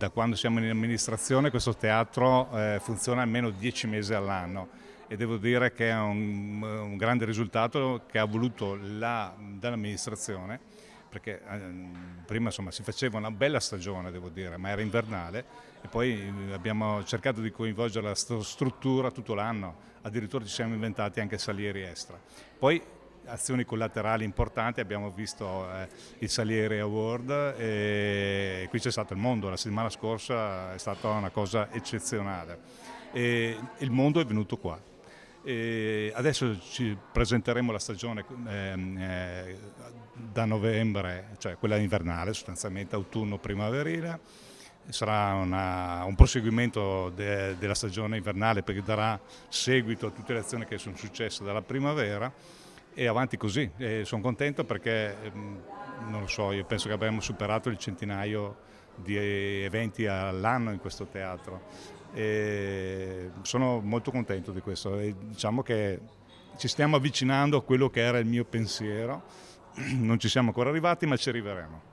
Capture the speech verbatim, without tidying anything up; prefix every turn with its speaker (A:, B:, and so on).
A: da quando siamo in amministrazione questo teatro eh, funziona almeno dieci mesi all'anno e devo dire che è un, un grande risultato che ha voluto la, dall'amministrazione, perché eh, prima insomma, si faceva una bella stagione, devo dire, ma era invernale, e poi abbiamo cercato di coinvolgere la struttura tutto l'anno, addirittura ci siamo inventati anche salieri extra. Poi azioni collaterali importanti, abbiamo visto eh, il Salieri Award e qui c'è stato il mondo, la settimana scorsa è stata una cosa eccezionale e il mondo è venuto qua. E adesso ci presenteremo la stagione eh, eh, da novembre, cioè quella invernale, sostanzialmente autunno-primaverile. Sarà una, un proseguimento de, della stagione invernale perché darà seguito a tutte le azioni che sono successe dalla primavera e avanti così. E sono contento perché, non lo so, io penso che abbiamo superato il centinaio di eventi all'anno in questo teatro. E sono molto contento di questo e diciamo che ci stiamo avvicinando a quello che era il mio pensiero, non ci siamo ancora arrivati ma ci arriveremo.